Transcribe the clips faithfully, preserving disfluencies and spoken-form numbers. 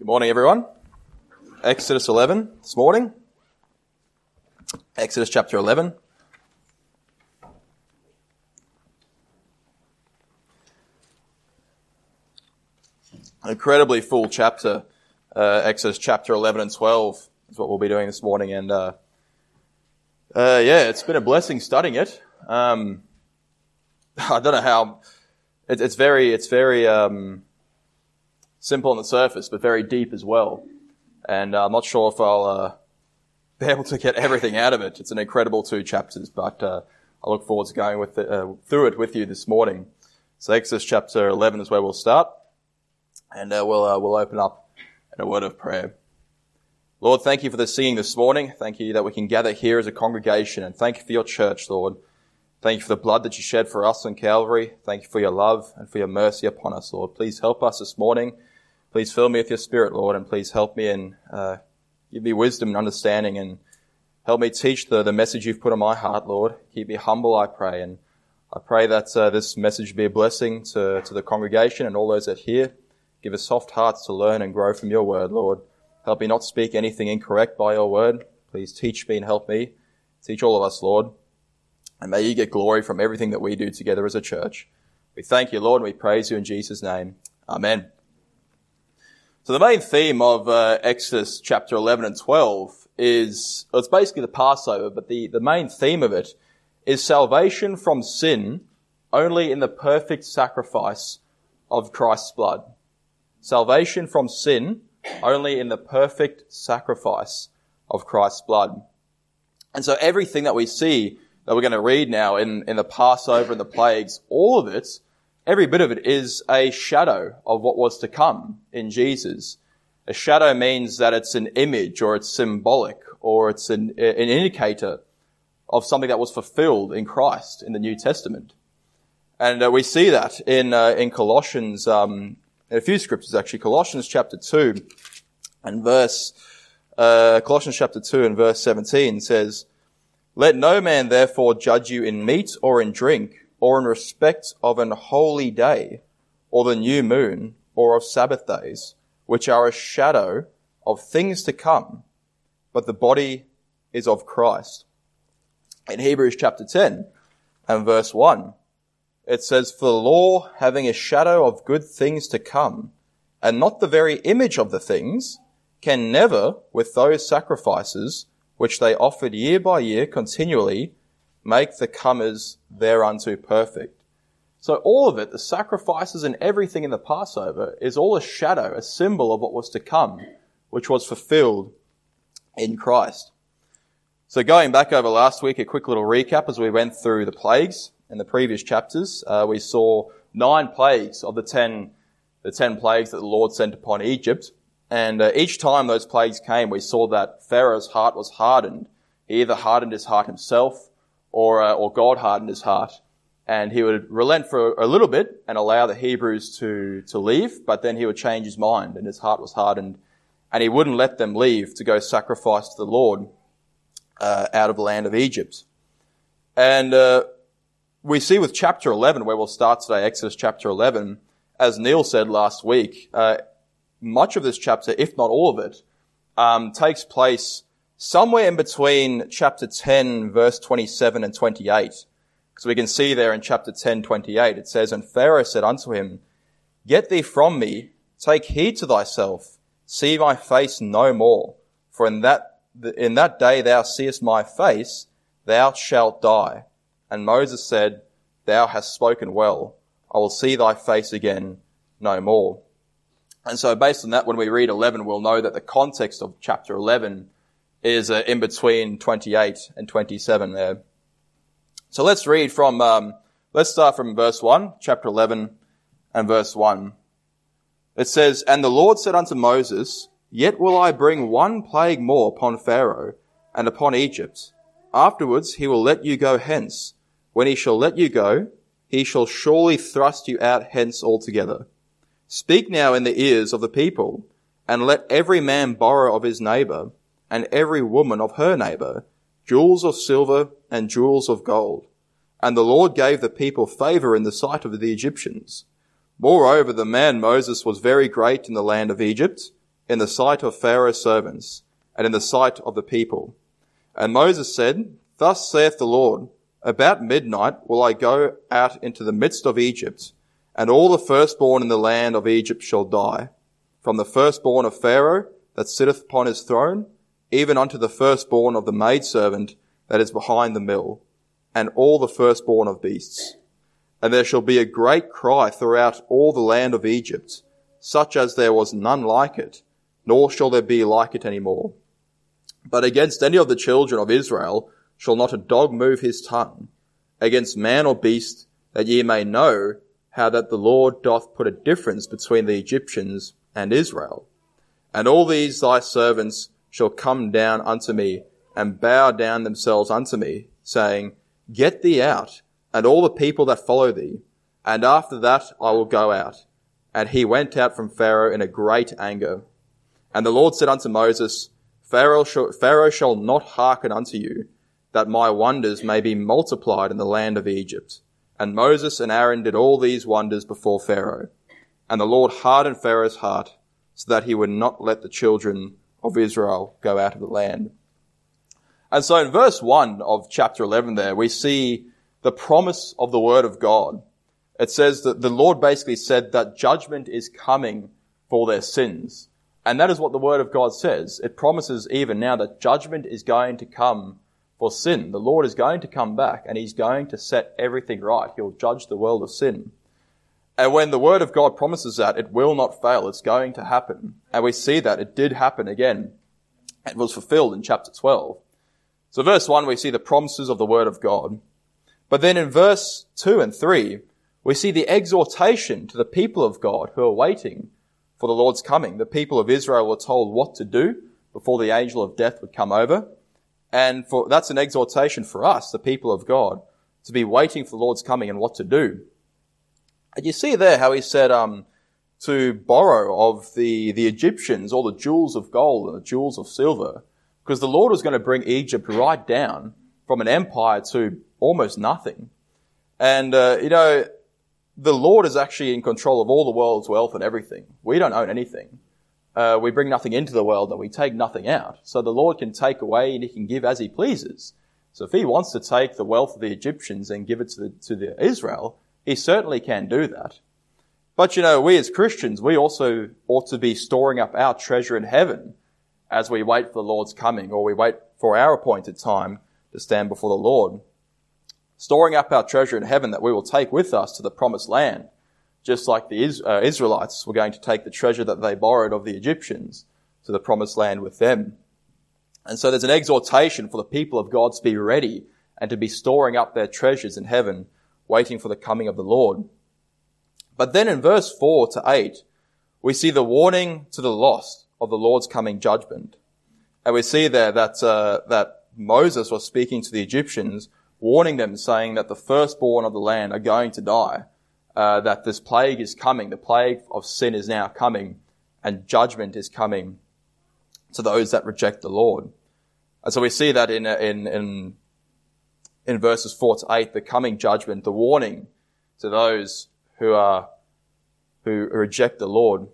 Good morning, everyone. Exodus eleven this morning. Exodus chapter eleven. An incredibly full chapter. Uh, Exodus chapter eleven and twelve is what we'll be doing this morning. And uh, uh, yeah, it's been a blessing studying it. Um, I don't know how... It, it's very... It's very um, simple on the surface, but very deep as well. And uh, I'm not sure if I'll uh, be able to get everything out of it. It's an incredible two chapters, but uh, I look forward to going with the, uh, through it with you this morning. So Exodus chapter eleven is where we'll start, and uh, we'll uh, we'll open up in a word of prayer. Lord, thank you for the singing this morning. Thank you that we can gather here as a congregation, and thank you for your church, Lord. Thank you for the blood that you shed for us on Calvary. Thank you for your love and for your mercy upon us, Lord. Please help us this morning. Please fill me with your Spirit, Lord, and please help me and uh, give me wisdom and understanding, and help me teach the, the message you've put on my heart, Lord. Keep me humble, I pray, and I pray that uh, this message be a blessing to, to the congregation and all those that hear. Give us soft hearts to learn and grow from your word, Lord. Help me not speak anything incorrect by your word. Please teach me and help me. Teach all of us, Lord. And may you get glory from everything that we do together as a church. We thank you, Lord, and we praise you in Jesus' name. Amen. So the main theme of uh, Exodus chapter eleven and twelve is, well, it's basically the Passover, but the, the main theme of it is salvation from sin only in the perfect sacrifice of Christ's blood. Salvation from sin only in the perfect sacrifice of Christ's blood. And so everything that we see that we're going to read now in, in the Passover and the plagues, all of it, every bit of it is a shadow of what was to come in Jesus. A shadow means that it's an image, or it's symbolic, or it's an, an indicator of something that was fulfilled in Christ in the New Testament. And uh, we see that in uh, in Colossians, um, in a few scriptures actually. Colossians chapter two and verse uh, Colossians chapter two and verse seventeen says, "Let no man therefore judge you in meat or in drink, or in respect of an holy day, or the new moon, or of Sabbath days, which are a shadow of things to come, but the body is of Christ." In Hebrews chapter ten and verse one, it says, "For the law, having a shadow of good things to come, and not the very image of the things, can never, with those sacrifices which they offered year by year continually, make the comers thereunto perfect." So all of it, the sacrifices and everything in the Passover, is all a shadow, a symbol of what was to come, which was fulfilled in Christ. So going back over last week, a quick little recap as we went through the plagues in the previous chapters. Uh, we saw nine plagues of the ten, the ten plagues that the Lord sent upon Egypt. And uh, each time those plagues came, we saw that Pharaoh's heart was hardened. He either hardened his heart himself, or uh, or God hardened his heart, and he would relent for a little bit and allow the Hebrews to to leave, but then he would change his mind, and his heart was hardened, and he wouldn't let them leave to go sacrifice to the Lord uh, out of the land of Egypt. And uh, we see with chapter eleven, where we'll start today, Exodus chapter eleven, as Neil said last week, uh, much of this chapter, if not all of it, um, takes place somewhere in between chapter ten, verse twenty-seven and twenty-eight. Because we can see there in chapter ten, twenty-eight, it says, "And Pharaoh said unto him, Get thee from me, take heed to thyself, see my face no more. For in that, in that day thou seest my face, thou shalt die. And Moses said, Thou hast spoken well. I will see thy face again no more." And so based on that, when we read eleven, we'll know that the context of chapter eleven is uh, in between twenty-eight and twenty-seven there. So let's read from, um, let's start from verse one, chapter eleven and verse one. It says, "And the Lord said unto Moses, Yet will I bring one plague more upon Pharaoh and upon Egypt. Afterwards he will let you go hence. When he shall let you go, he shall surely thrust you out hence altogether. Speak now in the ears of the people, and let every man borrow of his neighbor, and every woman of her neighbor, jewels of silver and jewels of gold. And the Lord gave the people favor in the sight of the Egyptians. Moreover, the man Moses was very great in the land of Egypt, in the sight of Pharaoh's servants and in the sight of the people. And Moses said, Thus saith the Lord, About midnight will I go out into the midst of Egypt, and all the firstborn in the land of Egypt shall die, from the firstborn of Pharaoh that sitteth upon his throne, even unto the firstborn of the maidservant that is behind the mill, and all the firstborn of beasts. And there shall be a great cry throughout all the land of Egypt, such as there was none like it, nor shall there be like it any more. But against any of the children of Israel shall not a dog move his tongue, against man or beast, that ye may know how that the Lord doth put a difference between the Egyptians and Israel. And all these thy servants shall come down unto me, and bow down themselves unto me, saying, Get thee out, and all the people that follow thee, and after that I will go out. And he went out from Pharaoh in a great anger. And the Lord said unto Moses, Pharaoh shall, Pharaoh shall not hearken unto you, that my wonders may be multiplied in the land of Egypt. And Moses and Aaron did all these wonders before Pharaoh. And the Lord hardened Pharaoh's heart, so that he would not let the children of Israel go out of the land. And so in verse one of chapter eleven there, we see the promise of the word of God. It says that the Lord basically said that judgment is coming for their sins. And that is what the word of God says. It promises even now that judgment is going to come for sin. The Lord is going to come back and he's going to set everything right. He'll judge the world of sin. And when the word of God promises that, it will not fail. It's going to happen. And we see that it did happen again. It was fulfilled in chapter twelve. So verse one, we see the promises of the word of God. But then in verse two and three, we see the exhortation to the people of God who are waiting for the Lord's coming. The people of Israel were told what to do before the angel of death would come over. And for, that's an exhortation for us, the people of God, to be waiting for the Lord's coming and what to do. And you see there how he said um, to borrow of the, the Egyptians all the jewels of gold and the jewels of silver, because the Lord was going to bring Egypt right down from an empire to almost nothing. And, uh, you know, the Lord is actually in control of all the world's wealth and everything. We don't own anything. Uh, we bring nothing into the world and we take nothing out. So the Lord can take away and he can give as he pleases. So if he wants to take the wealth of the Egyptians and give it to the, to the Israel, he certainly can do that. But, you know, we as Christians, we also ought to be storing up our treasure in heaven as we wait for the Lord's coming, or we wait for our appointed time to stand before the Lord. Storing up our treasure in heaven that we will take with us to the promised land, just like the Is- uh, Israelites were going to take the treasure that they borrowed of the Egyptians to the promised land with them. And so there's an exhortation for the people of God to be ready and to be storing up their treasures in heaven, waiting for the coming of the Lord. But then in verse four to eight, we see the warning to the lost of the Lord's coming judgment. And we see there that, uh, that Moses was speaking to the Egyptians, warning them, saying that the firstborn of the land are going to die, uh, that this plague is coming, the plague of sin is now coming, and judgment is coming to those that reject the Lord. And so we see that in, in, in, in verses four to eight, the coming judgment, the warning to those who are, who reject the Lord.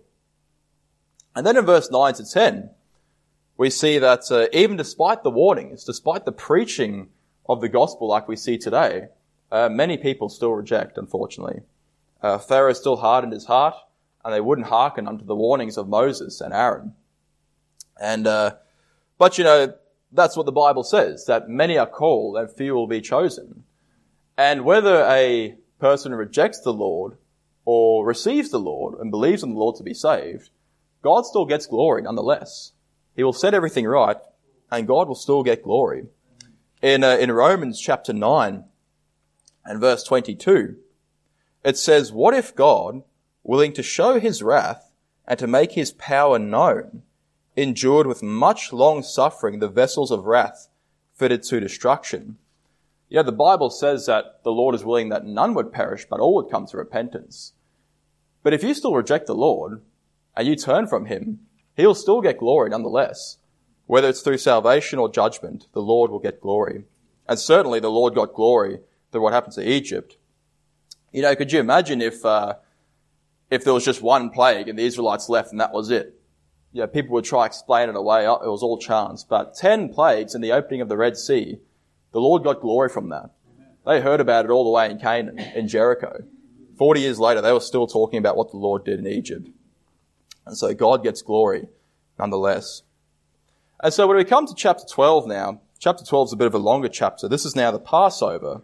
And then in verse nine to ten, we see that uh, even despite the warnings, despite the preaching of the gospel like we see today, uh, many people still reject, unfortunately. Uh, Pharaoh still hardened his heart, and they wouldn't hearken unto the warnings of Moses and Aaron. And, uh, but you know, that's what the Bible says, that many are called and few will be chosen. And whether a person rejects the Lord or receives the Lord and believes in the Lord to be saved, God still gets glory nonetheless. He will set everything right, and God will still get glory. In uh, in Romans chapter nine and verse twenty-two, it says, What if God, willing to show his wrath and to make his power known, endured with much long suffering the vessels of wrath fitted to destruction? You know, the Bible says that the Lord is willing that none would perish, but all would come to repentance. But if you still reject the Lord, and you turn from him, he'll still get glory nonetheless. Whether it's through salvation or judgment, the Lord will get glory. And certainly the Lord got glory through what happened to Egypt. You know, could you imagine if uh, if there was just one plague and the Israelites left and that was it? you know, people would try to explain it away. Oh, it was all chance. But ten plagues in the opening of the Red Sea, the Lord got glory from that. They heard about it all the way in Canaan, in Jericho. Forty years later, they were still talking about what the Lord did in Egypt. And so God gets glory nonetheless. And so when we come to chapter twelve now, chapter twelve is a bit of a longer chapter. This is now the Passover.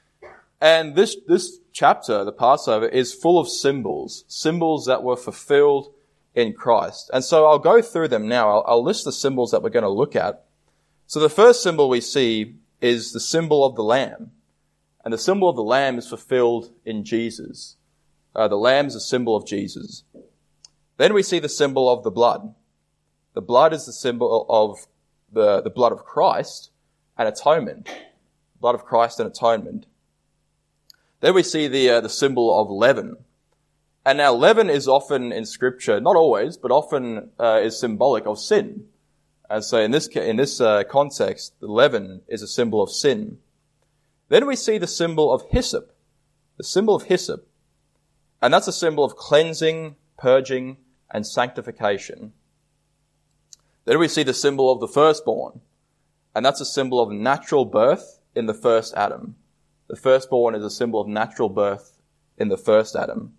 And this, this chapter, the Passover, is full of symbols, symbols that were fulfilled in Christ. And so I'll go through them now. I'll, I'll list the symbols that we're going to look at. So the first symbol we see is the symbol of the Lamb. And the symbol of the Lamb is fulfilled in Jesus. Uh, the Lamb is a symbol of Jesus. Then we see the symbol of the blood. The blood is the symbol of the, the blood of Christ and atonement. Blood of Christ and atonement. Then we see the uh, the symbol of leaven. And now leaven is often in Scripture, not always, but often uh, is symbolic of sin. And so in this in this uh, context, the leaven is a symbol of sin. Then we see the symbol of hyssop, the symbol of hyssop. And that's a symbol of cleansing, purging, and sanctification. Then we see the symbol of the firstborn. And that's a symbol of natural birth in the first Adam. The firstborn is a symbol of natural birth in the first Adam.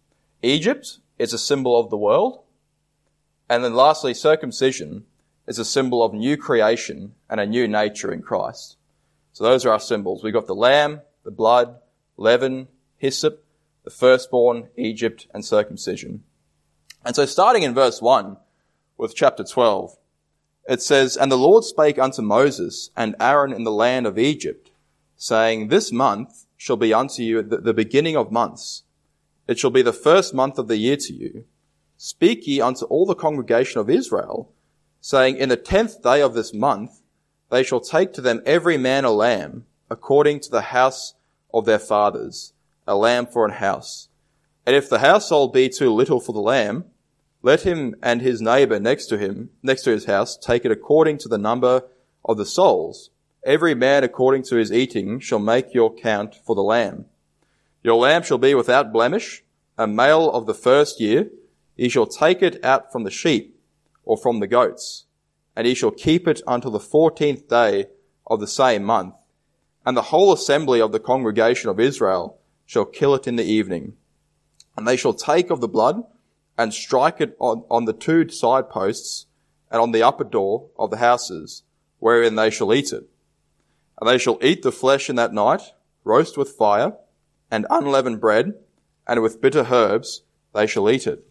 Egypt is a symbol of the world. And then lastly, circumcision is a symbol of new creation and a new nature in Christ. So those are our symbols. We've got the lamb, the blood, leaven, hyssop, the firstborn, Egypt, and circumcision. And so starting in verse one with chapter twelve, it says, "And the Lord spake unto Moses and Aaron in the land of Egypt, saying, This month shall be unto you the, the beginning of months. It shall be the first month of the year to you. Speak ye unto all the congregation of Israel, saying, In the tenth day of this month they shall take to them every man a lamb, according to the house of their fathers, a lamb for an house. And if the household be too little for the lamb, let him and his neighbour next to him, next to his house, take it according to the number of the souls. Every man according to his eating shall make your count for the lamb. Your lamb shall be without blemish, a male of the first year. Ye shall take it out from the sheep or from the goats, and ye shall keep it until the fourteenth day of the same month. And the whole assembly of the congregation of Israel shall kill it in the evening. And they shall take of the blood and strike it on, on the two side posts and on the upper door of the houses, wherein they shall eat it. And they shall eat the flesh in that night, roast with fire, and unleavened bread, and with bitter herbs they shall eat it.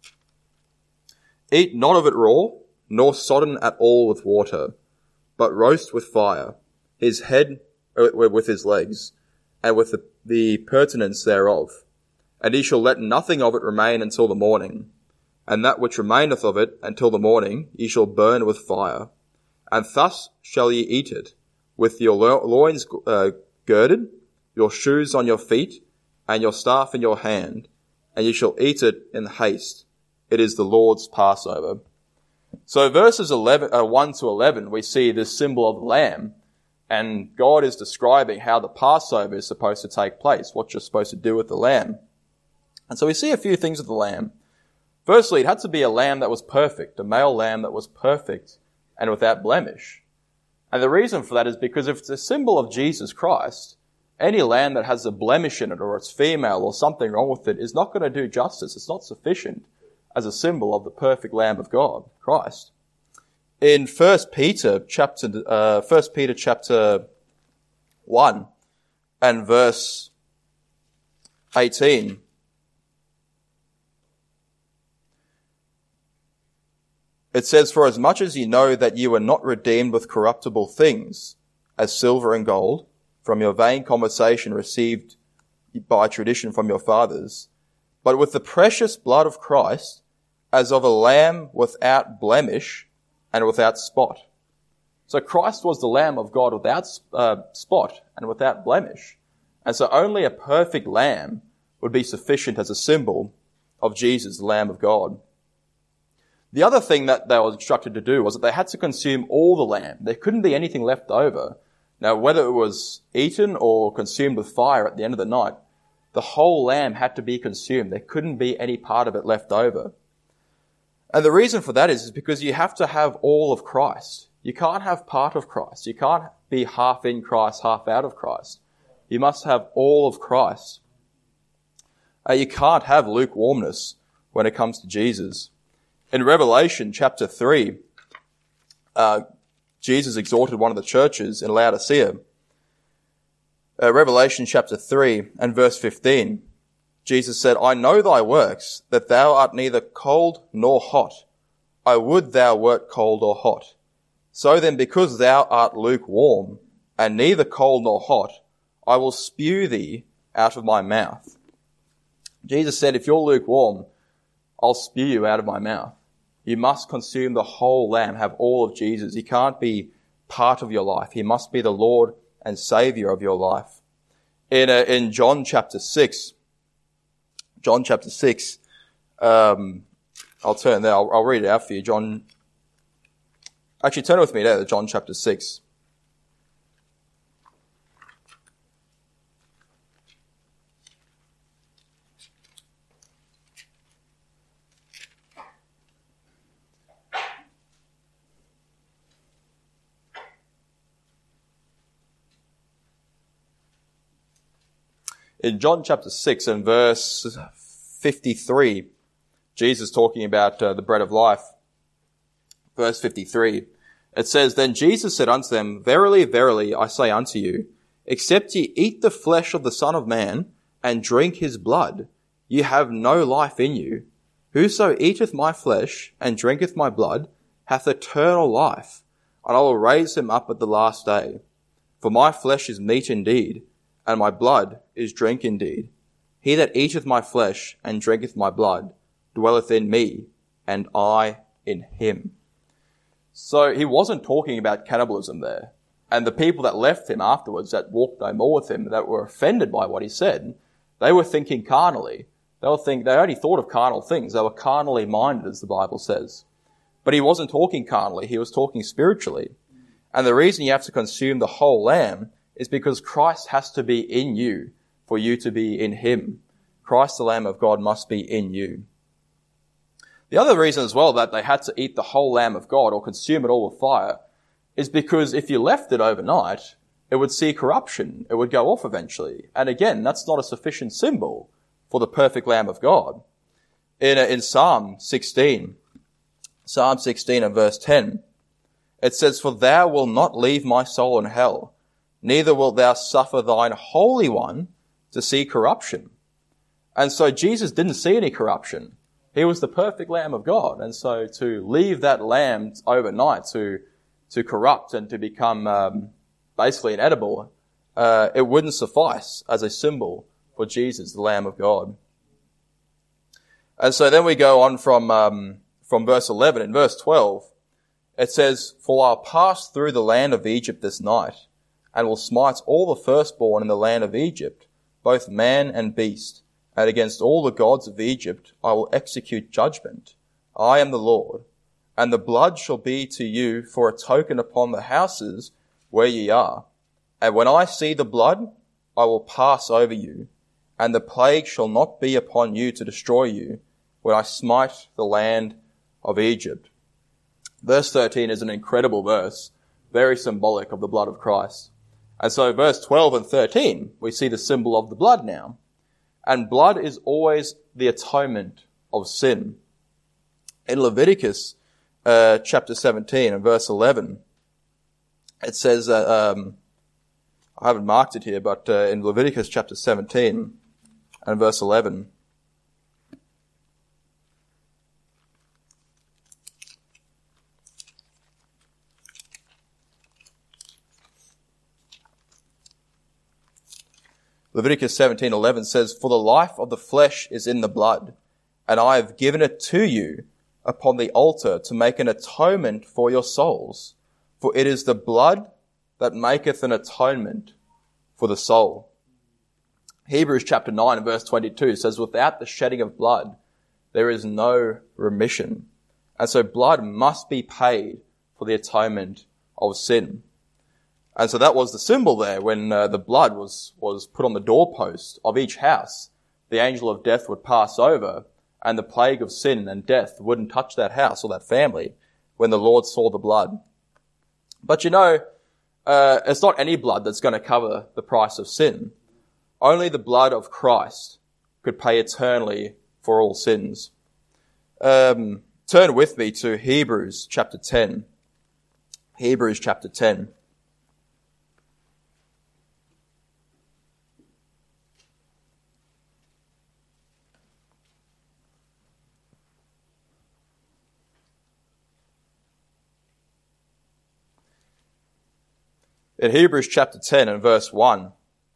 Eat not of it raw, nor sodden at all with water, but roast with fire, his head with his legs, and with the, the pertinence thereof. And ye shall let nothing of it remain until the morning. And that which remaineth of it until the morning ye shall burn with fire. And thus shall ye eat it, with your loins uh, girded, your shoes on your feet, and your staff in your hand, and ye shall eat it in haste. It is the Lord's Passover." So verses eleven, uh, one to eleven, we see this symbol of the lamb, and God is describing how the Passover is supposed to take place, what you're supposed to do with the lamb. And so we see a few things with the lamb. Firstly, it had to be a lamb that was perfect, a male lamb that was perfect and without blemish. And the reason for that is because if it's a symbol of Jesus Christ, any lamb that has a blemish in it or it's female or something wrong with it is not going to do justice. It's not sufficient as a symbol of the perfect Lamb of God, Christ. In First Peter chapter, uh, First Peter chapter one and verse eighteen, it says, "For as much as ye know that ye were not redeemed with corruptible things, as silver and gold, from your vain conversation received by tradition from your fathers, but with the precious blood of Christ, as of a lamb without blemish and without spot." So Christ was the Lamb of God without uh, spot and without blemish. And so only a perfect lamb would be sufficient as a symbol of Jesus, the Lamb of God. The other thing that they were instructed to do was that they had to consume all the lamb. There couldn't be anything left over. Now, whether it was eaten or consumed with fire at the end of the night, the whole lamb had to be consumed. There couldn't be any part of it left over. And the reason for that is, is because you have to have all of Christ. You can't have part of Christ. You can't be half in Christ, half out of Christ. You must have all of Christ. Uh, you can't have lukewarmness when it comes to Jesus. In Revelation chapter three, uh, Jesus exhorted one of the churches in Laodicea. Uh, Revelation chapter three and verse fifteen, Jesus said, I know thy works, that thou art neither cold nor hot. I would thou wert cold or hot. So then, because thou art lukewarm, and neither cold nor hot, I will spew thee out of my mouth. Jesus said, if you're lukewarm, I'll spew you out of my mouth. You must consume the whole lamb, have all of Jesus. He can't be part of your life. He must be the Lord and Saviour of your life. In uh, in John chapter six, John chapter six, um, I'll turn there. I'll, I'll read it out for you. John, actually, turn with me there to John chapter six. In John chapter six and verse fifty-three, Jesus talking about uh, the bread of life. Verse fifty-three, it says, Then Jesus said unto them, Verily, verily, I say unto you, except ye eat the flesh of the Son of Man, and drink his blood, ye have no life in you. Whoso eateth my flesh, and drinketh my blood, hath eternal life, and I will raise him up at the last day. For my flesh is meat indeed, and my blood is drink indeed. He that eateth my flesh and drinketh my blood dwelleth in me, and I in him. So he wasn't talking about cannibalism there. And the people that left him afterwards, that walked no more with him, that were offended by what he said, they were thinking carnally. They were think they only thought of carnal things. They were carnally minded, as the Bible says. But he wasn't talking carnally. He was talking spiritually. And the reason you have to consume the whole lamb is because Christ has to be in you for you to be in him. Christ, the Lamb of God, must be in you. The other reason as well that they had to eat the whole Lamb of God or consume it all with fire is because if you left it overnight, it would see corruption. It would go off eventually. And again, that's not a sufficient symbol for the perfect Lamb of God. In, in Psalm sixteen, Psalm sixteen and verse ten, it says, For thou wilt not leave my soul in hell, neither wilt thou suffer thine Holy One to see corruption. And so Jesus didn't see any corruption. He was the perfect Lamb of God. And so to leave that lamb overnight to to corrupt and to become um, basically inedible, uh, it wouldn't suffice as a symbol for Jesus, the Lamb of God. And so then we go on from um, from verse eleven. In verse twelve, it says, For I'll pass through the land of Egypt this night, and will smite all the firstborn in the land of Egypt, both man and beast, and against all the gods of Egypt I will execute judgment. I am the Lord. And the blood shall be to you for a token upon the houses where ye are. And when I see the blood, I will pass over you, and the plague shall not be upon you to destroy you, when I smite the land of Egypt. Verse thirteen is an incredible verse, very symbolic of the blood of Christ. And so verse twelve and thirteen, we see the symbol of the blood now. And blood is always the atonement of sin. In Leviticus uh, chapter seventeen and verse eleven, it says, uh, um, I haven't marked it here, but uh, in Leviticus chapter seventeen and verse eleven, Leviticus seventeen eleven says, For the life of the flesh is in the blood, and I have given it to you upon the altar to make an atonement for your souls. For it is the blood that maketh an atonement for the soul. Hebrews chapter nine and verse twenty-two says, Without the shedding of blood, there is no remission. And so blood must be paid for the atonement of sin. And so that was the symbol there when uh, the blood was, was put on the doorpost of each house. The angel of death would pass over and the plague of sin and death wouldn't touch that house or that family when the Lord saw the blood. But you know, uh, it's not any blood that's going to cover the price of sin. Only the blood of Christ could pay eternally for all sins. Um, turn with me to Hebrews chapter ten. Hebrews chapter ten. In Hebrews chapter ten and verse one,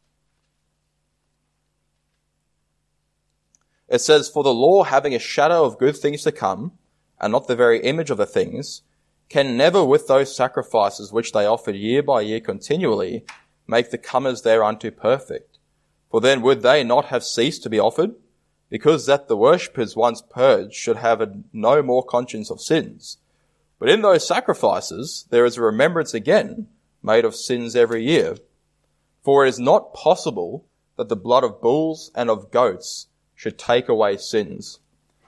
it says, "For the law, having a shadow of good things to come, and not the very image of the things, can never with those sacrifices which they offered year by year continually make the comers thereunto perfect. For then would they not have ceased to be offered? Because that the worshippers once purged should have a no more conscience of sins. But in those sacrifices there is a remembrance again made of sins every year. For it is not possible that the blood of bulls and of goats should take away sins."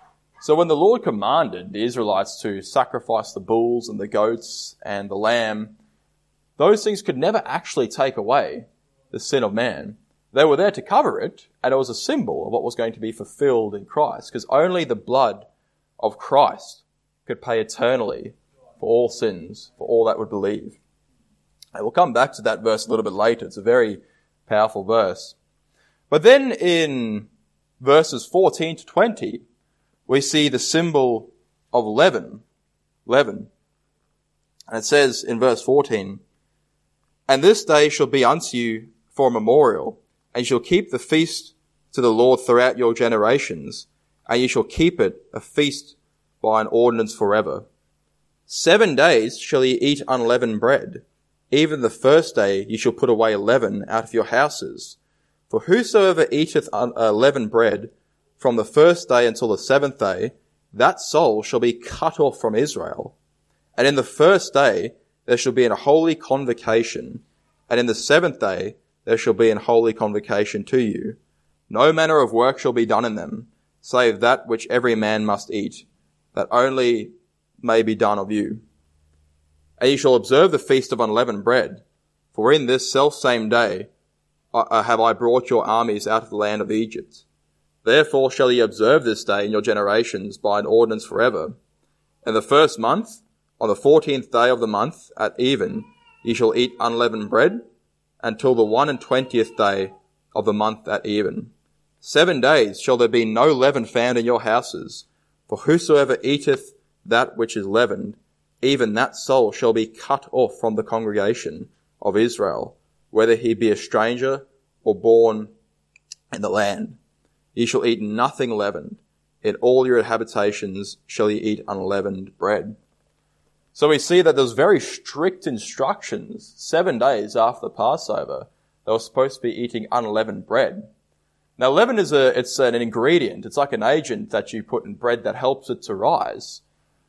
So when the Lord commanded the Israelites to sacrifice the bulls and the goats and the lamb, those things could never actually take away the sin of man. They were there to cover it, and it was a symbol of what was going to be fulfilled in Christ, because only the blood of Christ could pay eternally for all sins, for all that would believe. And we'll come back to that verse a little bit later. It's a very powerful verse. But then in verses fourteen to twenty, we see the symbol of leaven. Leaven. And it says in verse fourteen, "And this day shall be unto you for a memorial, and you shall keep the feast to the Lord throughout your generations, and you shall keep it a feast by an ordinance forever. Seven days shall ye eat unleavened bread. Even the first day ye shall put away leaven out of your houses. For whosoever eateth unleavened bread from the first day until the seventh day, that soul shall be cut off from Israel. And in the first day there shall be an holy convocation, and in the seventh day there shall be an holy convocation to you. No manner of work shall be done in them, save that which every man must eat, that only may be done of you. And ye shall observe the feast of unleavened bread, for in this selfsame day have I brought your armies out of the land of Egypt. Therefore shall ye observe this day in your generations by an ordinance forever. In the first month, on the fourteenth day of the month, at even, ye shall eat unleavened bread, until the one and twentieth day of the month at even. Seven days shall there be no leaven found in your houses, for whosoever eateth that which is leavened, even that soul shall be cut off from the congregation of Israel, whether he be a stranger or born in the land. Ye shall eat nothing leavened. In all your habitations shall ye eat unleavened bread." So we see that there's very strict instructions. Seven days after the Passover, they were supposed to be eating unleavened bread. Now leaven is a, it's an ingredient. It's like an agent that you put in bread that helps it to rise.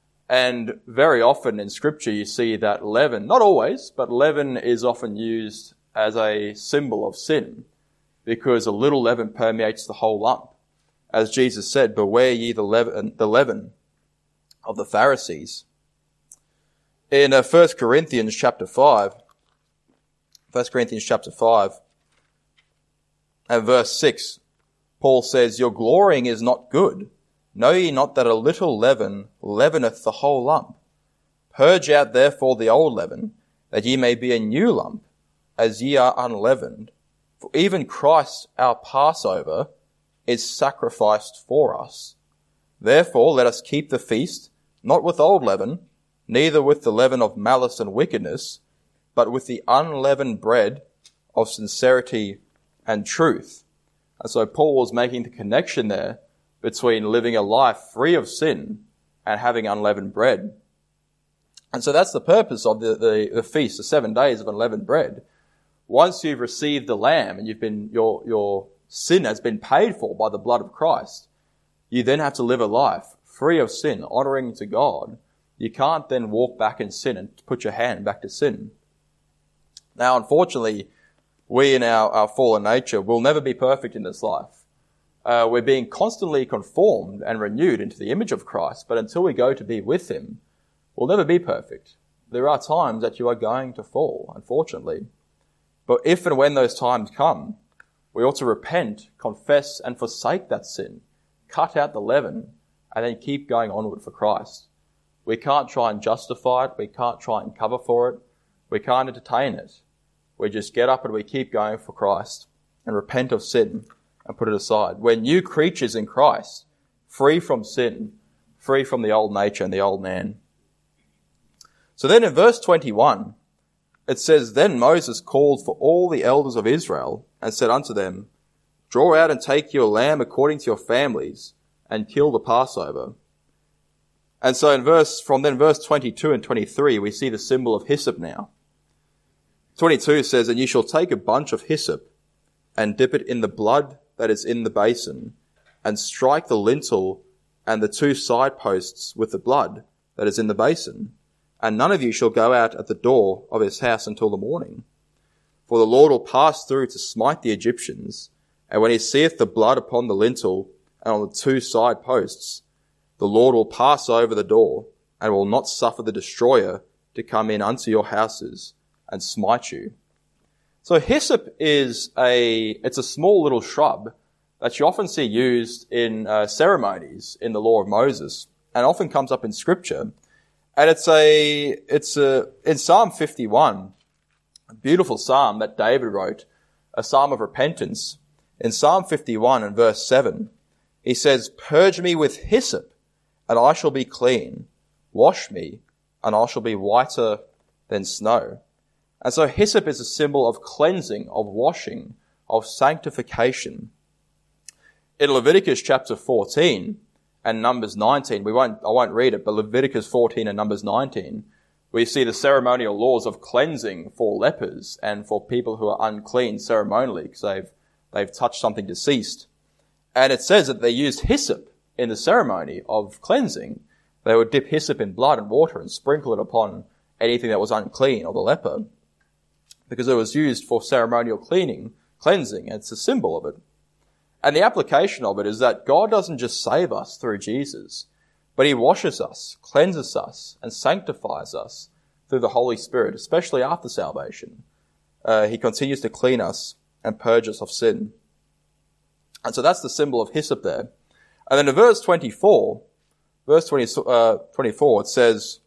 And very often in scripture you see that leaven, not always, but leaven is often used as a symbol of sin, because a little leaven permeates the whole lump. As Jesus said, "Beware ye the leaven, the leaven of the Pharisees." In uh, First Corinthians chapter five, First Corinthians chapter five, and verse six, Paul says, "Your glorying is not good. Know ye not that a little leaven leaveneth the whole lump? Purge out therefore the old leaven, that ye may be a new lump, as ye are unleavened. For even Christ our Passover is sacrificed for us. Therefore let us keep the feast, not with old leaven, neither with the leaven of malice and wickedness, but with the unleavened bread of sincerity and truth." And so Paul was making the connection there between living a life free of sin and having unleavened bread. And so that's the purpose of the, the, the feast, the seven days of unleavened bread. Once you've received the lamb and you've been, your, your sin has been paid for by the blood of Christ, you then have to live a life free of sin, honoring to God. You can't then walk back in sin and put your hand back to sin. Now, unfortunately, we in our, our fallen nature will never be perfect in this life. Uh, we're being constantly conformed and renewed into the image of Christ, but until we go to be with him, we'll never be perfect. There are times that you are going to fall, unfortunately. But if and when those times come, we ought to repent, confess, and forsake that sin, cut out the leaven, and then keep going onward for Christ. We can't try and justify it. We can't try and cover for it. We can't entertain it. We just get up and we keep going for Christ and repent of sin and put it aside. We're new creatures in Christ, free from sin, free from the old nature and the old man. So then in verse twenty-one, it says, Then Moses called for all the elders of Israel and said unto them, Draw out and take your lamb according to your families, and kill the Passover. And so in verse, from then verse twenty-two and twenty-three, we see the symbol of hyssop now. twenty-two says, And ye shall take a bunch of hyssop, and dip it in the blood that is in the basin, and strike the lintel and the two side posts with the blood that is in the basin. And none of you shall go out at the door of his house until the morning. For the Lord will pass through to smite the Egyptians, and when he seeth the blood upon the lintel and on the two side posts, the Lord will pass over the door, and will not suffer the destroyer to come in unto your houses and smite you. So hyssop is a, it's a small little shrub that you often see used in uh, ceremonies in the law of Moses, and often comes up in scripture. And it's a, it's a, in Psalm fifty-one, a beautiful psalm that David wrote, a psalm of repentance. In Psalm fifty-one and verse seven, he says, Purge me with hyssop, and I shall be clean. Wash me, and I shall be whiter than snow. And so hyssop is a symbol of cleansing, of washing, of sanctification. In Leviticus chapter fourteen and Numbers nineteen, we won't, I won't read it, but Leviticus fourteen and Numbers nineteen, we see the ceremonial laws of cleansing for lepers and for people who are unclean ceremonially because they've, they've touched something deceased. And it says that they used hyssop in the ceremony of cleansing. They would dip hyssop in blood and water and sprinkle it upon anything that was unclean or the leper, because it was used for ceremonial cleaning, cleansing. It's a symbol of it. And the application of it is that God doesn't just save us through Jesus, but he washes us, cleanses us, and sanctifies us through the Holy Spirit, especially after salvation. Uh, he continues to clean us and purge us of sin. And so that's the symbol of hyssop there. And then in verse twenty-four, verse twenty, uh, twenty-four, it says,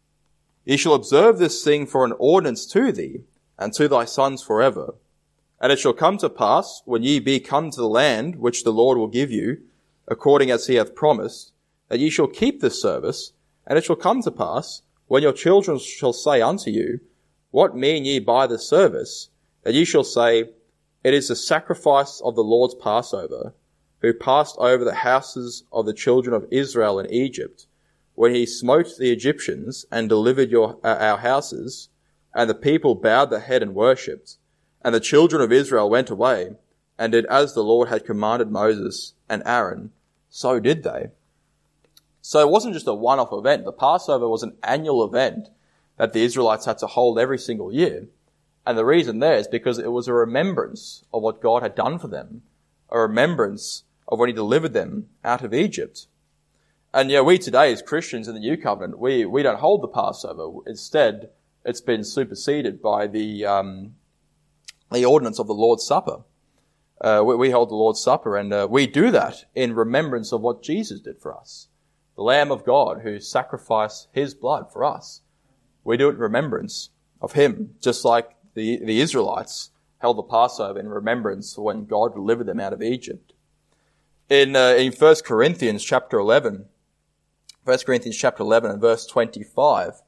Ye shall observe this thing for an ordinance to thee, and to thy sons forever. And it shall come to pass, when ye be come to the land which the Lord will give you, according as he hath promised, that ye shall keep this service, and it shall come to pass, when your children shall say unto you, What mean ye by this service? That ye shall say, It is the sacrifice of the Lord's Passover, who passed over the houses of the children of Israel in Egypt, when he smote the Egyptians and delivered your, uh, our houses, and the people bowed their head and worshipped. And the children of Israel went away, and did as the Lord had commanded Moses and Aaron, so did they. So it wasn't just a one-off event. The Passover was an annual event that the Israelites had to hold every single year. And the reason there is because it was a remembrance of what God had done for them, a remembrance of when he delivered them out of Egypt. And yeah, we today as Christians in the New Covenant, we, we don't hold the Passover. Instead, it's been superseded by the, um, the ordinance of the Lord's Supper. Uh, we, we hold the Lord's Supper, and uh, we do that in remembrance of what Jesus did for us. The Lamb of God who sacrificed his blood for us. We do it in remembrance of him, just like the, the Israelites held the Passover in remembrance of when God delivered them out of Egypt. In, uh, in First Corinthians chapter eleven, First Corinthians chapter eleven and verse twenty-five,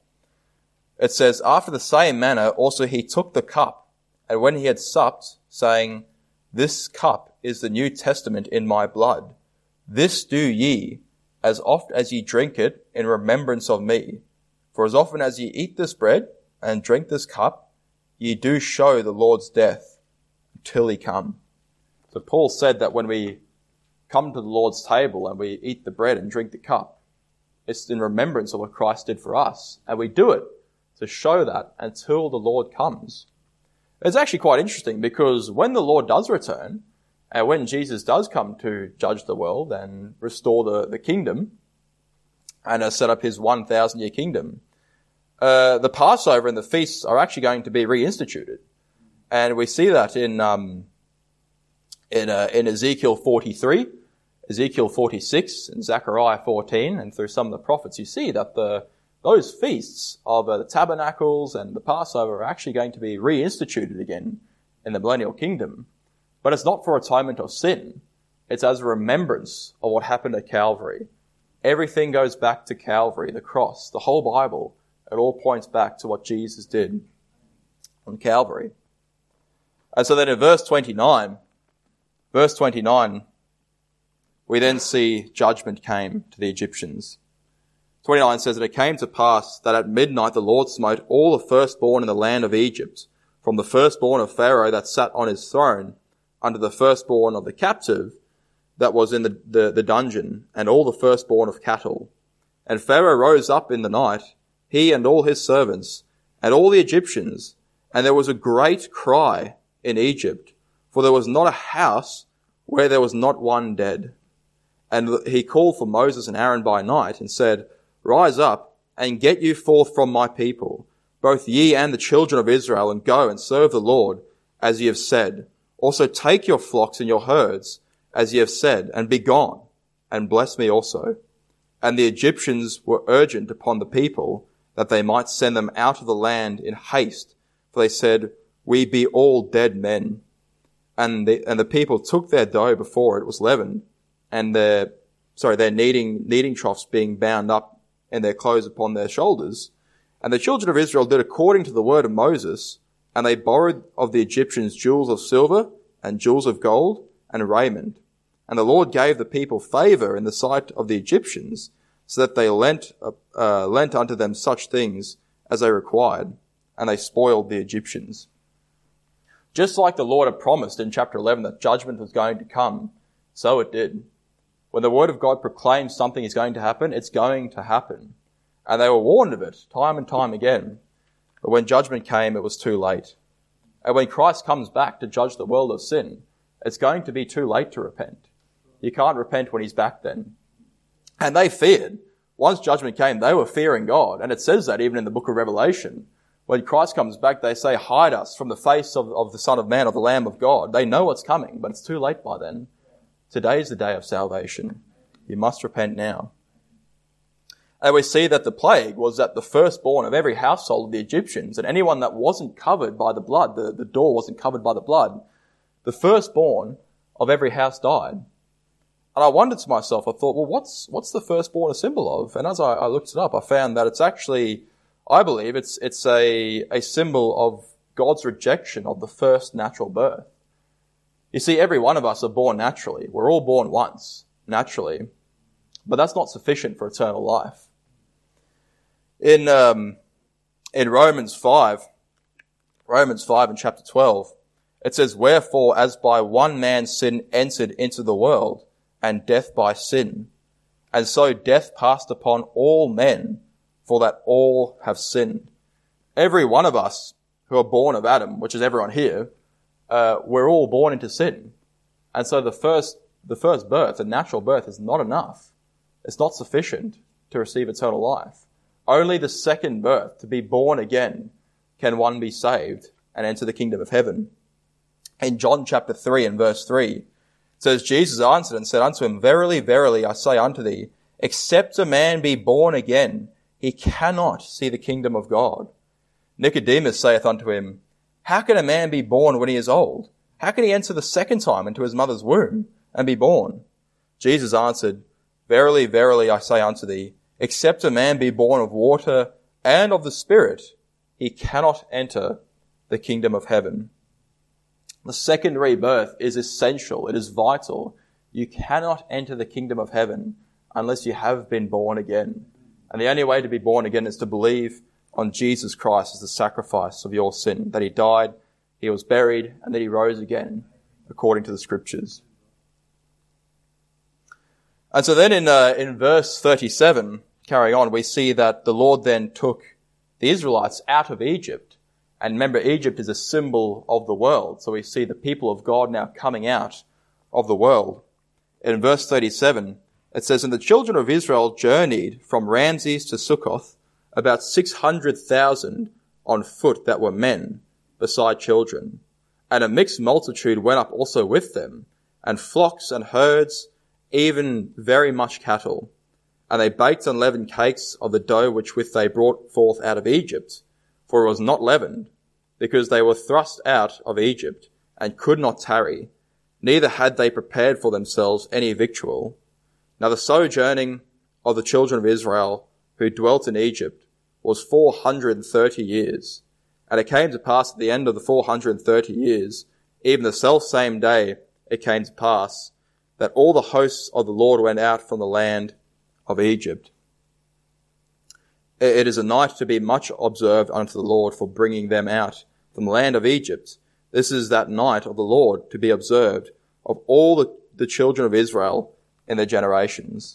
it says, After the same manner also he took the cup, and when he had supped, saying, This cup is the New Testament in my blood. This do ye, as oft as ye drink it, in remembrance of me. For as often as ye eat this bread and drink this cup, ye do show the Lord's death until he come. So Paul said that when we come to the Lord's table and we eat the bread and drink the cup, it's in remembrance of what Christ did for us. And we do it to show that until the Lord comes. It's actually quite interesting because when the Lord does return And when Jesus does come to judge the world and restore the, the kingdom and uh, set up his one thousand year kingdom, uh, the Passover and the feasts are actually going to be reinstituted. And we see that in, um, in, uh, in Ezekiel forty-three, Ezekiel forty-six, and Zechariah fourteen, and through some of the prophets, you see that the, those feasts of uh, the tabernacles and the Passover are actually going to be reinstituted again in the millennial kingdom. But it's not for atonement of sin. It's as a remembrance of what happened at Calvary. Everything goes back to Calvary, the cross, the whole Bible. It all points back to what Jesus did on Calvary. And so then in verse twenty-nine, verse twenty-nine, we then see judgment came to the Egyptians. twenty-nine says that it came to pass that at midnight the Lord smote all the firstborn in the land of Egypt, from the firstborn of Pharaoh that sat on his throne, unto the firstborn of the captive that was in the, the, the dungeon, and all the firstborn of cattle. And Pharaoh rose up in the night, he and all his servants, and all the Egyptians, and there was a great cry in Egypt, for there was not a house where there was not one dead. And he called for Moses and Aaron by night, and said, Rise up, and get you forth from my people, both ye and the children of Israel, and go and serve the Lord, as ye have said. Also take your flocks and your herds, as ye have said, and be gone, and bless me also. And the Egyptians were urgent upon the people, that they might send them out of the land in haste, for they said, We be all dead men. And the, and the people took their dough before it was leavened, and their, sorry, their kneading, kneading troughs being bound up, and their clothes upon their shoulders. And the children of Israel did according to the word of Moses, and they borrowed of the Egyptians jewels of silver and jewels of gold and raiment. And the Lord gave the people favor in the sight of the Egyptians, so that they lent, uh, lent unto them such things as they required, and they spoiled the Egyptians. Just like the Lord had promised in chapter eleven that judgment was going to come, so it did. When the word of God proclaims something is going to happen, it's going to happen. And they were warned of it time and time again. But when judgment came, it was too late. And when Christ comes back to judge the world of sin, it's going to be too late to repent. You can't repent when he's back then. And they feared. Once judgment came, they were fearing God. And it says that even in the book of Revelation. When Christ comes back, they say, hide us from the face of, of the Son of Man, of the Lamb of God. They know what's coming, but it's too late by then. Today is the day of salvation. You must repent now. And we see that the plague was that the firstborn of every household of the Egyptians, and anyone that wasn't covered by the blood, the, the door wasn't covered by the blood, the firstborn of every house died. And I wondered to myself, I thought, well, what's what's the firstborn a symbol of? And as I, I looked it up, I found that it's actually, I believe, it's it's a, a symbol of God's rejection of the first natural birth. You see, every one of us are born naturally. We're all born once, naturally. But that's not sufficient for eternal life. In um, in Romans five, Romans five and chapter twelve, it says, Wherefore, as by one man sin entered into the world, and death by sin, and so death passed upon all men, for that all have sinned. Every one of us who are born of Adam, which is everyone here, uh, we're all born into sin. And so the first, the first birth, the natural birth, is not enough. It's not sufficient to receive eternal life. Only the second birth, to be born again, can one be saved and enter the kingdom of heaven. In John chapter three and verse three, it says, Jesus answered and said unto him, Verily, verily, I say unto thee, except a man be born again, he cannot see the kingdom of God. Nicodemus saith unto him, How can a man be born when he is old? How can he enter the second time into his mother's womb and be born? Jesus answered, Verily, verily, I say unto thee, except a man be born of water and of the Spirit, he cannot enter the kingdom of heaven. The secondary birth is essential. It is vital. You cannot enter the kingdom of heaven unless you have been born again. And the only way to be born again is to believe on Jesus Christ as the sacrifice of your sin, that he died, he was buried, and that he rose again, according to the scriptures. And so then in uh, in verse thirty-seven, carrying on, we see that the Lord then took the Israelites out of Egypt. And remember, Egypt is a symbol of the world. So we see the people of God now coming out of the world. In verse thirty-seven, it says, "And the children of Israel journeyed from Ramses to Succoth, about six hundred thousand on foot that were men, beside children. And a mixed multitude went up also with them, and flocks and herds, even very much cattle. And they baked unleavened cakes of the dough which with they brought forth out of Egypt, for it was not leavened, because they were thrust out of Egypt, and could not tarry, neither had they prepared for themselves any victual. Now the sojourning of the children of Israel, who dwelt in Egypt, was four hundred and thirty years. And it came to pass at the end of the four hundred and thirty years, even the selfsame day it came to pass, that all the hosts of the Lord went out from the land of Egypt." It is a night to be much observed unto the Lord for bringing them out from the land of Egypt. This is that night of the Lord to be observed of all the, the children of Israel in their generations.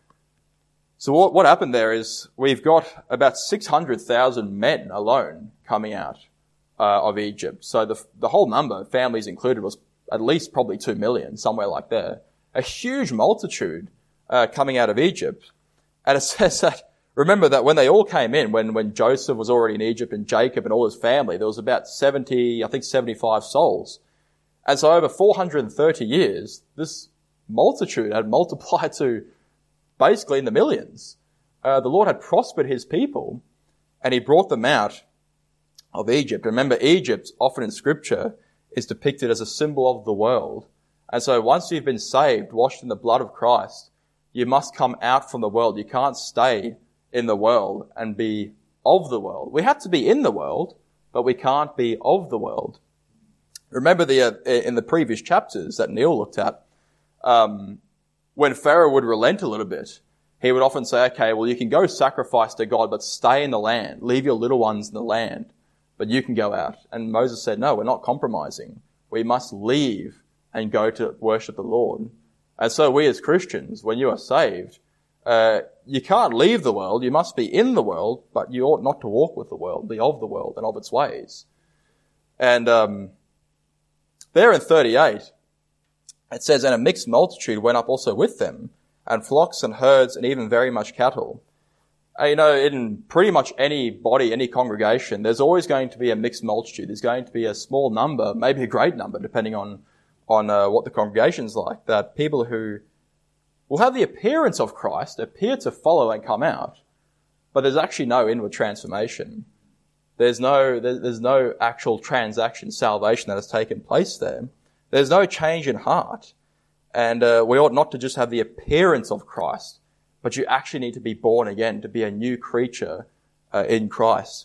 So what, what happened there is we've got about six hundred thousand men alone coming out uh, of Egypt. So the, the whole number, families included, was at least probably two million, somewhere like there. A huge multitude uh, coming out of Egypt. And it says that, remember that when they all came in, when, when Joseph was already in Egypt and Jacob and all his family, there was about seventy, I think seventy-five souls. And so over four hundred thirty years, this multitude had multiplied to basically in the millions. Uh, the Lord had prospered his people, and he brought them out of Egypt. Remember, Egypt, often in Scripture, is depicted as a symbol of the world. And so once you've been saved, washed in the blood of Christ, you must come out from the world. You can't stay in the world and be of the world. We have to be in the world, but we can't be of the world. Remember the uh, in the previous chapters that Neil looked at, um, when Pharaoh would relent a little bit, he would often say, okay, well, you can go sacrifice to God, but stay in the land. Leave your little ones in the land, but you can go out. And Moses said, no, we're not compromising. We must leave and go to worship the Lord. And so we as Christians, when you are saved, uh, you can't leave the world. You must be in the world, but you ought not to walk with the world, be of the world and of its ways. And um, there in thirty-eight, it says, "And a mixed multitude went up also with them, and flocks and herds and even very much cattle." And, you know, in pretty much any body, any congregation, there's always going to be a mixed multitude. There's going to be a small number, maybe a great number, depending on on uh, what the congregation's like, that people who will have the appearance of Christ, appear to follow and come out, but there's actually no inward transformation. There's no there's no actual transaction, salvation that has taken place there. There's no change in heart. And uh, we ought not to just have the appearance of Christ, but you actually need to be born again, to be a new creature uh, in Christ.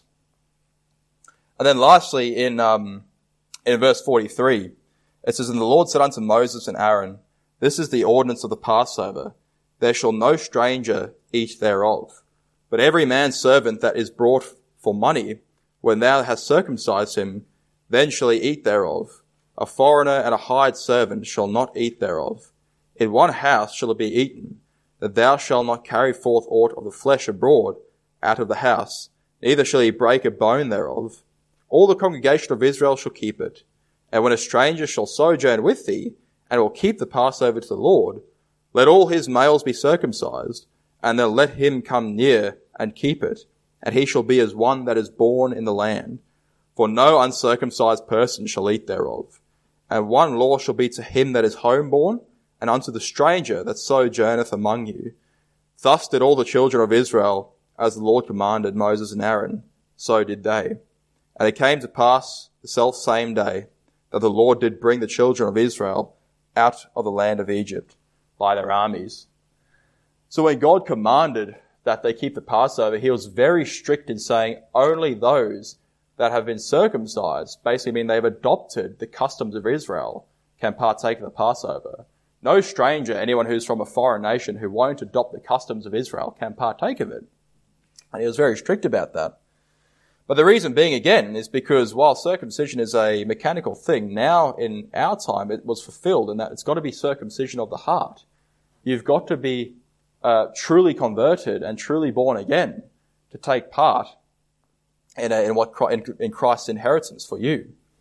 And then lastly, in um, in verse forty-three, it says, "And the Lord said unto Moses and Aaron, This is the ordinance of the Passover. There shall no stranger eat thereof. But every man's servant that is brought for money, when thou hast circumcised him, then shall he eat thereof. A foreigner and a hired servant shall not eat thereof. In one house shall it be eaten, that thou shalt not carry forth aught of the flesh abroad out of the house, neither shall he break a bone thereof. All the congregation of Israel shall keep it. And when a stranger shall sojourn with thee, and will keep the Passover to the Lord, let all his males be circumcised, and then let him come near and keep it, and he shall be as one that is born in the land. For no uncircumcised person shall eat thereof. And one law shall be to him that is homeborn, and unto the stranger that sojourneth among you. Thus did all the children of Israel, as the Lord commanded Moses and Aaron, so did they. And it came to pass the self same day that the Lord did bring the children of Israel out of the land of Egypt by their armies. So when God commanded that they keep the Passover, he was very strict in saying only those that have been circumcised, basically mean they've adopted the customs of Israel, can partake of the Passover. No stranger, anyone who's from a foreign nation who won't adopt the customs of Israel, can partake of it. And he was very strict about that. But the reason being, again, is because while circumcision is a mechanical thing, now in our time it was fulfilled in that it's got to be circumcision of the heart. You've got to be uh, truly converted and truly born again to take part in, a, in what in, in Christ's inheritance for you.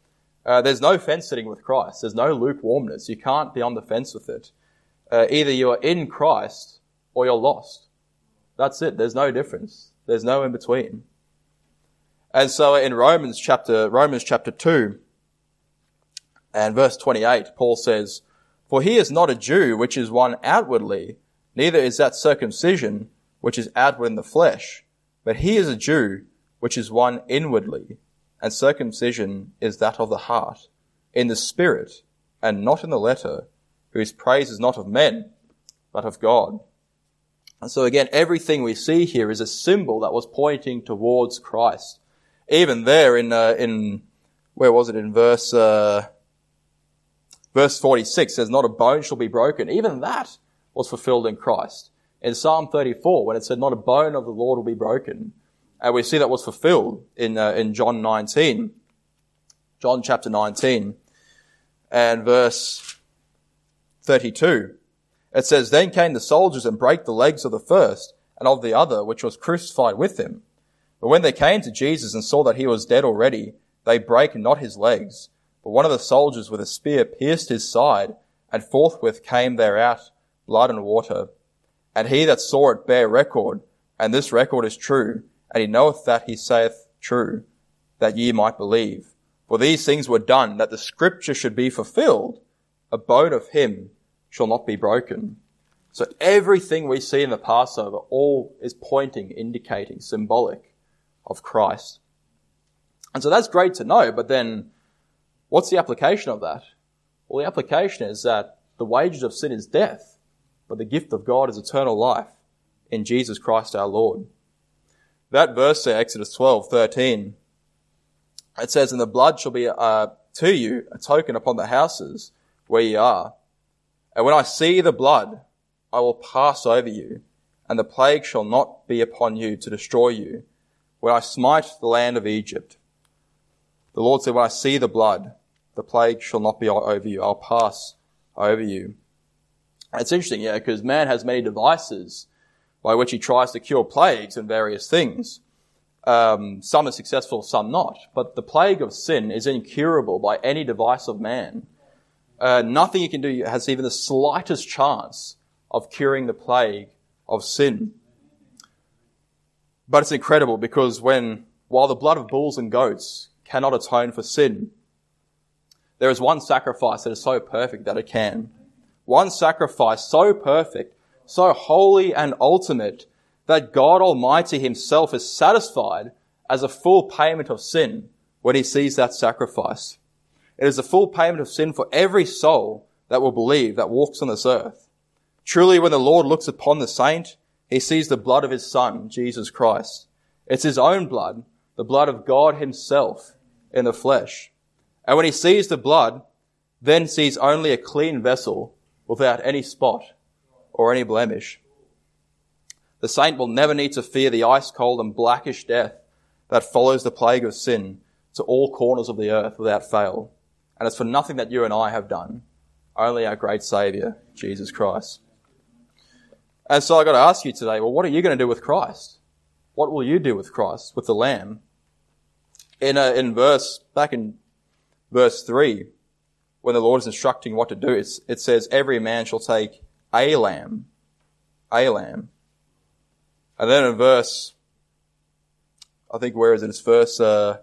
Uh, there's no fence sitting with Christ. There's no lukewarmness. You can't be on the fence with it. Uh, either you are in Christ or you're lost. That's it. There's no difference. There's no in between. And so in Romans chapter, Romans chapter two and verse twenty-eight, Paul says, "For he is not a Jew, which is one outwardly, neither is that circumcision, which is outward in the flesh, but he is a Jew, which is one inwardly, and circumcision is that of the heart, in the spirit, and not in the letter, whose praise is not of men, but of God." And so again, everything we see here is a symbol that was pointing towards Christ. Even there in, uh, in, where was it, in verse, uh, verse forty-six says, "Not a bone shall be broken." Even that was fulfilled in Christ. In Psalm thirty-four, when it said, "Not a bone of the Lord will be broken." And we see that was fulfilled in, uh, in John nineteen. John chapter nineteen and verse thirty-two. It says, "Then came the soldiers and brake the legs of the first and of the other, which was crucified with him. But when they came to Jesus and saw that he was dead already, they brake not his legs. But one of the soldiers with a spear pierced his side, and forthwith came there out blood and water. And he that saw it bare record, and this record is true, and he knoweth that he saith true, that ye might believe. For these things were done, that the scripture should be fulfilled, a bone of him shall not be broken." So everything we see in the Passover all is pointing, indicating, symbolic of Christ. And so that's great to know, but then what's the application of that? Well, the application is that the wages of sin is death, but the gift of God is eternal life in Jesus Christ our Lord. That verse there, Exodus twelve thirteen, it says, "And the blood shall be uh, to you a token upon the houses where ye are. And when I see the blood, I will pass over you, and the plague shall not be upon you to destroy you, when I smite the land of Egypt." The Lord said, "When I see the blood, the plague shall not be over you. I'll pass over you." And it's interesting, yeah, because man has many devices by which he tries to cure plagues and various things. Um, some are successful, some not. But the plague of sin is incurable by any device of man. Uh, nothing you can do has even the slightest chance of curing the plague of sin. But it's incredible because when, while the blood of bulls and goats cannot atone for sin, there is one sacrifice that is so perfect that it can. One sacrifice so perfect, so holy and ultimate, that God Almighty himself is satisfied as a full payment of sin when he sees that sacrifice. It is a full payment of sin for every soul that will believe, that walks on this earth. Truly, when the Lord looks upon the saint, he sees the blood of his Son, Jesus Christ. It's his own blood, the blood of God himself in the flesh. And when he sees the blood, then sees only a clean vessel without any spot or any blemish. The saint will never need to fear the ice-cold and blackish death that follows the plague of sin to all corners of the earth without fail. And it's for nothing that you and I have done, only our great Saviour, Jesus Christ. And so I've got to ask you today, well, what are you going to do with Christ? What will you do with Christ, with the Lamb? In a, in verse, back in verse three, when the Lord is instructing what to do, it's, it says, every man shall take a lamb, a lamb. And then in verse, I think where is it? It's verse, uh,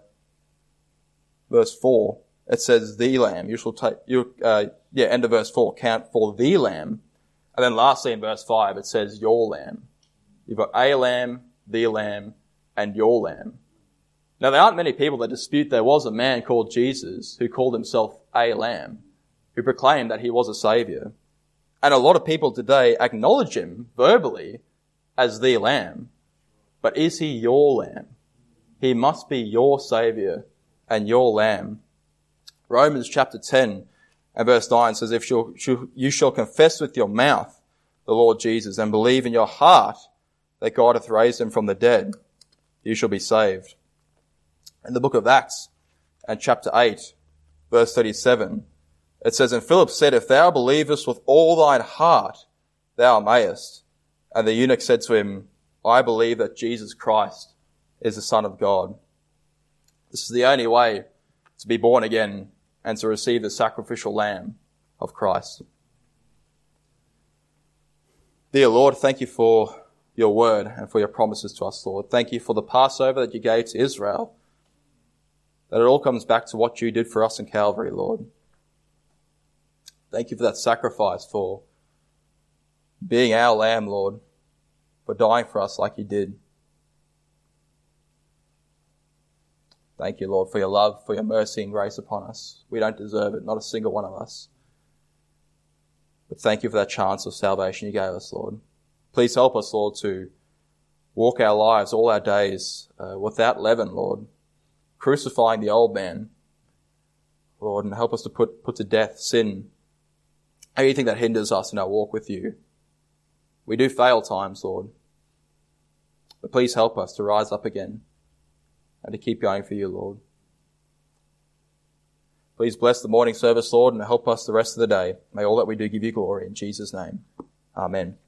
verse four. It says the lamb. You shall take, you, uh, yeah, end of verse four, count for the lamb. And then lastly in verse five, it says your lamb. You've got a lamb, the lamb, and your lamb. Now, there aren't many people that dispute there was a man called Jesus who called himself a lamb, who proclaimed that he was a saviour. And a lot of people today acknowledge him verbally as the lamb. But is he your lamb? He must be your saviour and your lamb. Romans chapter ten and verse nine says, if you shall confess with your mouth the Lord Jesus and believe in your heart that God hath raised him from the dead, you shall be saved. In the book of Acts and chapter eight, verse thirty-seven, it says, and Philip said, if thou believest with all thine heart, thou mayest. And the eunuch said to him, I believe that Jesus Christ is the Son of God. This is the only way to be born again and to receive the sacrificial lamb of Christ. Dear Lord, thank you for your word and for your promises to us, Lord. Thank you for the Passover that you gave to Israel, that it all comes back to what you did for us in Calvary, Lord. Thank you for that sacrifice, for being our lamb, Lord, for dying for us like you did. Thank you, Lord, for your love, for your mercy and grace upon us. We don't deserve it, not a single one of us. But thank you for that chance of salvation you gave us, Lord. Please help us, Lord, to walk our lives all our days uh, without leaven, Lord, crucifying the old man, Lord, and help us to put, put to death sin, anything that hinders us in our walk with you. We do fail times, Lord, but please help us to rise up again and to keep going for you, Lord. Please bless the morning service, Lord, and help us the rest of the day. May all that we do give you glory in Jesus' name. Amen.